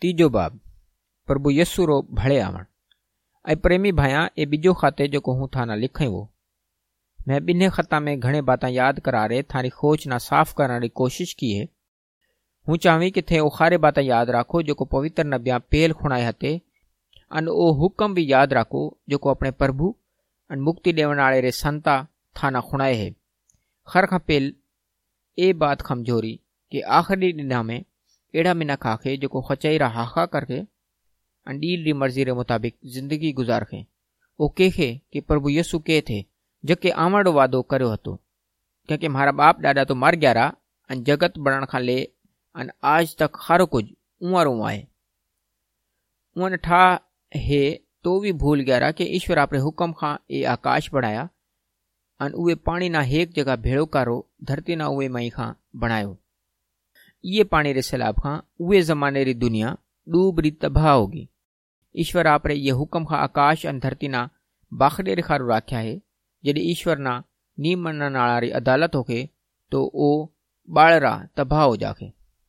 तीजो बाब प्रभु यस्सु रो भले आवण। ऐं प्रेमी भाया ए बीजो खाते जो हूँ थाना लिखाई वो। मैं बिन्हे खता में घणे बातें याद करा रे थारी खोज ना साफ करने की कोशिश की है। हूँ चाहवी कि थे ओ खारे बातें याद राखो जो पवित्र नबिया पेल खुणाए हते अन ओ हुक्म भी याद राखो जो अपने प्रभु अन मुक्ति देवण वाले रे संता थाना खुणाए है। खर खां पेल ए बात कमजोरी कि आखिरी दिना में एड़ा मिनख आखे जो खचाईरा हाखा करके अन डील री मर्जी रे मुताबिक जिंदगी गुजारखे। ओ केखे कि प्रभु यस्सु के थे जके आवण वादो कर्यो हतो, क्योंकि मारा बाप दादा तो मर गया रा अन जगत बनण खां ले अन आज तक खारो कुछ उवारो आहे। उन ठा है तो भी भूल गया रा कि ईश्वर अपने हुक्म खां ए आकाश बनाया अन उवे पानी ना हेक जगह भेड़ो कारो धरती ना उवे मई खां बनायो। ये पानी रे सैलाब खां उवे जमाने री दुनिया डूब री तबाह होगी। ईश्वर आपरे ये हुक्म खां आकाश अन धरती ना बाखडे रे खारो राख्या है। जॾहिं ईश्वर ना नी मनण वारी अदालत होके तो ओ बाळरा तबाह हो जाके।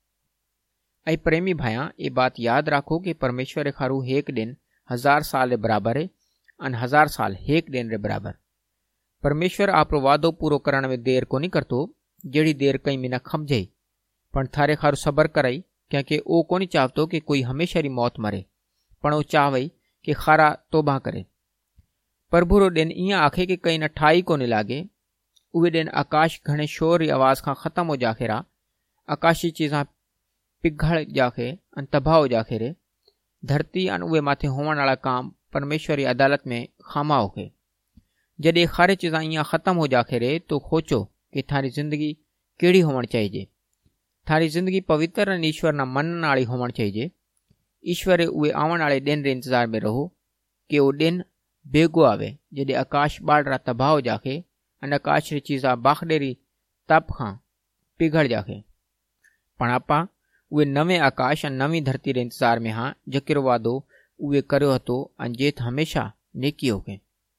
ऐं प्रेमी भाया ये बात याद राखो कि परमेश्वर रे खारू हेक दिन 1000 साल रे बराबर है अन 1000 साल हेक दिन रे बराबर। परमेश्वर आपरो वादो पूरो करण में देर कोनी करतो जेड़ी देर कई मिनख खमझे, पण थारे खारू सबर करई क्योंकि ओ कोनी चाहतो कि कोई हमेशा री मौत मरे, पण ओ चाहवई कि खारा तोबा करे। प्रभु रो दिन इं आखे कि कई न ठाई कोनी लागे। उहे दिन आकाश घणे शोर री आवाज खां खत्म हो जाखे रा, आकाशी चीज़ां पिघल जाके अन तबाह हो जाके रे। धरती अन उहे माथे होवण वाला काम परमेश्वर री अदालत में खामा होके। जॾहिं खारे चीज़ां इं खत्म हो जाके रे तो खोचो कि थारी जिंदगी केड़ी होवण चाहिए। थारी जिंदगी पवित्र अन ईश्वर ना मनण वाली होवण चाहिए। ईश्वर रे उहे आवण वाले दिन रे इंतजार में रहो कि वो दिन बेगो आवे जॾहिं आकाश बाळरा तबाह हो जाके अन आकाश री चीज़ां बाखडे री तप खां पिघल जाके। पण आपा उहे नवे आकाश अन नवी धरती रे इंतजार में हाँ जकेरो वादो उहे कर्यो हतो अन जेत हमेशा नेकी होके।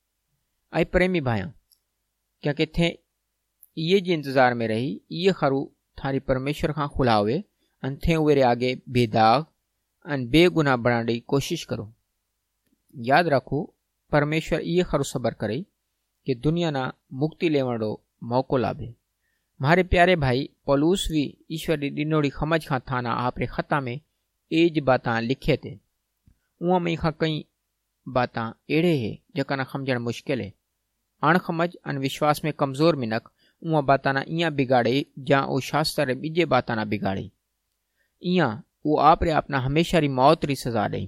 ऐं प्रेमी भाया क्योंकि थे ये जे इंतजार में रही ये खरू थारी परमेश्वर खां खुलावे अन थे उहे रे आगे बेदाग अन बेगुनाह बनाने की कोशिश करो। याद रखो परमेश्वर ये खरू सबर करे कि दुनिया ना मुक्ति लेवण रो मौको लाभे। मारे प्यारे भाई पौलुस भी ईश्वर री दिनोड़ी खमझ खां थाना आपरे खता में एज बातां लिखे थे। उहाँ में खां कई बातां एड़े है जका ना समझण मुश्किल है। अणखमझ अन विश्वास में कमजोर मिनख उहाँ बातां ना इं बिगाड़े जा ओ शास्त्र रे बीजे बातां ना बिगाड़े। इं वो आप रे अपना हमेशा री मौत री सजा दे।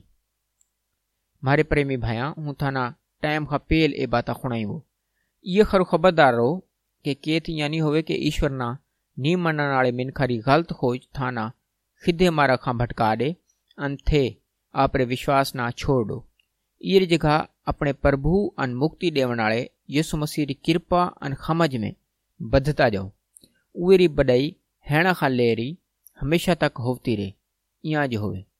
मारे प्रेमी भाया हूँ थाना टाइम खां पेल ए बात खुणाई वो। ये खरो खबरदार रहो कि केत यानी होवे कि ईश्वर ना नी मनण वाले मिनखा री गलत खोज थाना खिदे मारा खां भटका दे अन थे आपरे विश्वास ना छोड़ दो। ये जगह अपने प्रभु अन मुक्ति देवण वाले यीशु मसीह री कृपा अन खमझ में बधता जाओ। उहे री बड़ाई हैणा खां लेरी हमेशा तक होती रहे। इं जो होवे।